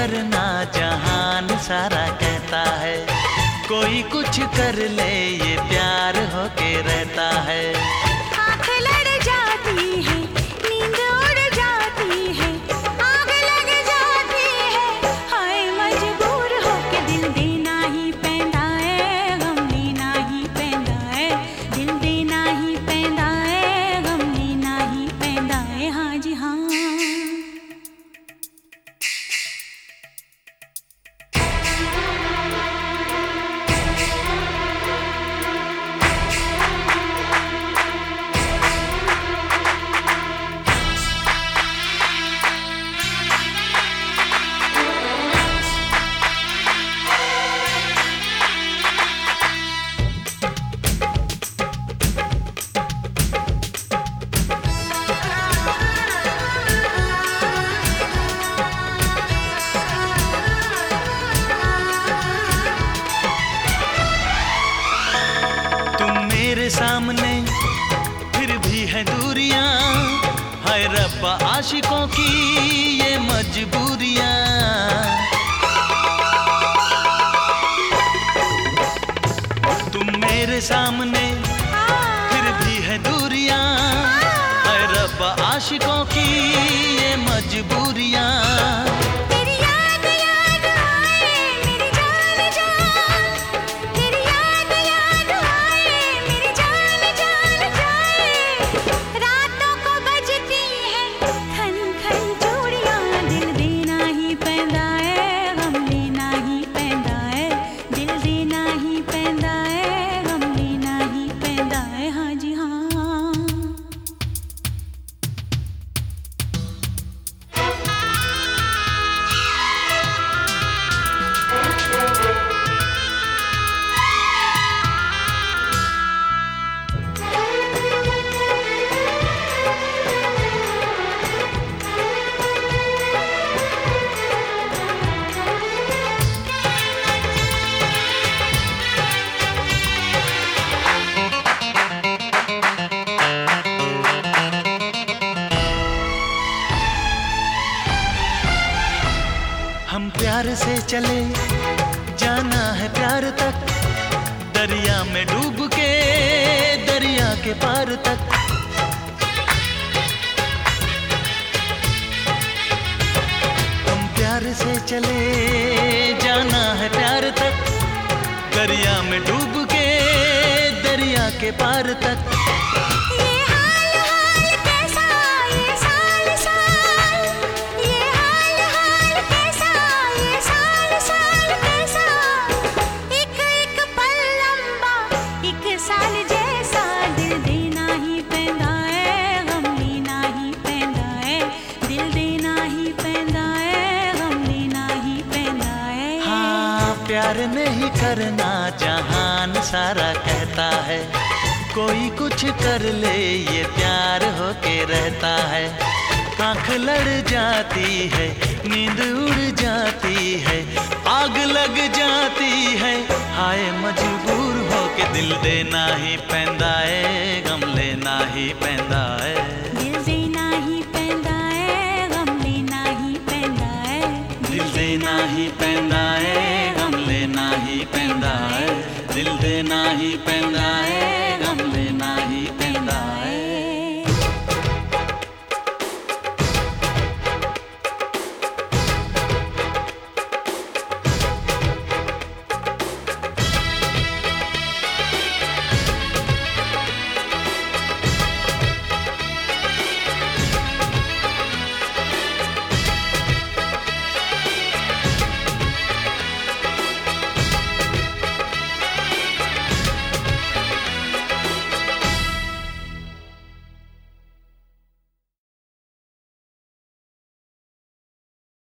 करना जहान सारा कहता है, कोई कुछ कर ले ये प्यार होके रहता है। आँख लड़ जाती है, नींद उड़ जाती है, आग लग जाती है, हाय मजबूर होके दिल देना ही पैंदा है, गम लेना ही पैंदा है, दिल देना ही पैंदा है, गम लेना ही पैंदा है, हाँ जी हाँ। मेरे सामने फिर भी है दूरियां, हाय रब्बा आशिकों की ये मजबूरियां। तुम मेरे सामने फिर भी है दूरियां, हाय रब्बा आशिकों की ये मजबूरियां। हम प्यार से चले जाना है प्यार तक, दरिया में डूब के दरिया के पार तक। हम प्यार से चले जाना है प्यार तक, दरिया में डूब के दरिया के पार तक। प्यार नहीं करना जहान सारा कहता है, कोई कुछ कर ले ये प्यार होके रहता है। आँख लड़ जाती है, नींद उड़ जाती है, आग लग जाती है, हाय मजबूर होके दिल देना ही पैंदा है, गम लेना ही पैंदा है। दिल देना ही पैंदा है, गम लेना ही पैंदा है, दिल देना ही पैंदा है, गम लेना ही पैंदा है, दिल देना ही पैंदा है।